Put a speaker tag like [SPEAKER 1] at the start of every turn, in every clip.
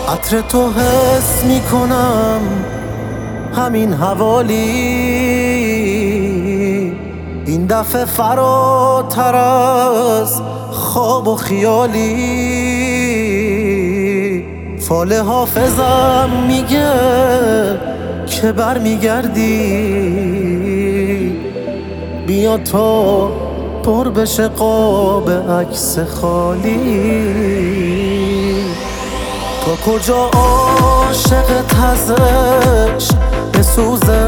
[SPEAKER 1] عطر تو حس میکنم همین حوالی، این دفعه فراتر از خواب و خیالی. فال حافظم میگه که بر میگردی، بیا تا پر بشه قاب عکس خالی. تا کجا عاشقت ازش بسوزه،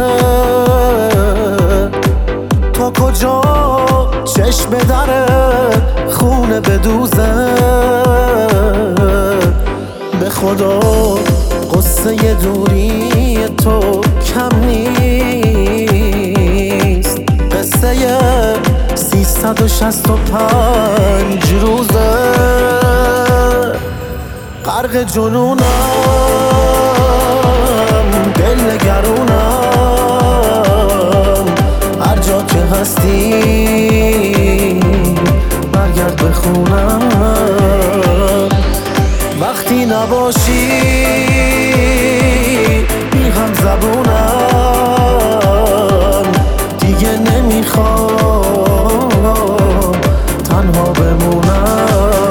[SPEAKER 1] تا کجا چشم دره خونه بدوزه. به خدا قصه دوری تو کم نیست، قصه 365 روزه. غرق جنونم، دل نگرونم، هر جا که هستی برگرد به خونم. وقتی نباشی بی هم زبونم، دیگه نمیخوام تنها بمونم.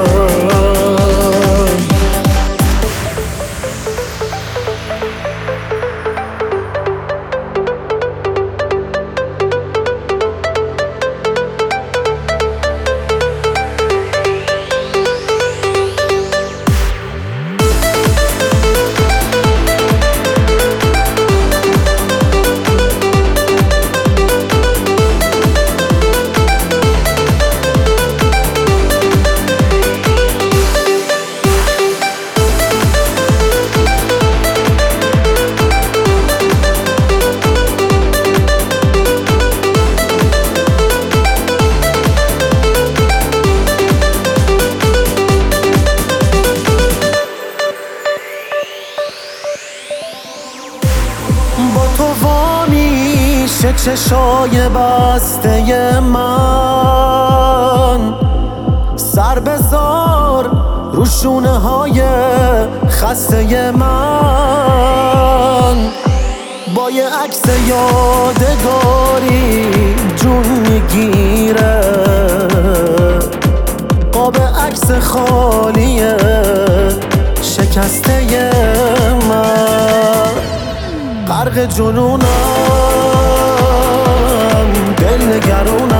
[SPEAKER 1] با تو وا میشه چشای بسته من، سر بذار رو شونه های خسته من. با یه عکس یادگاری جون میگیره، قاب عکس خالیه شکسته من. غرق جنونم، دل نگرونم،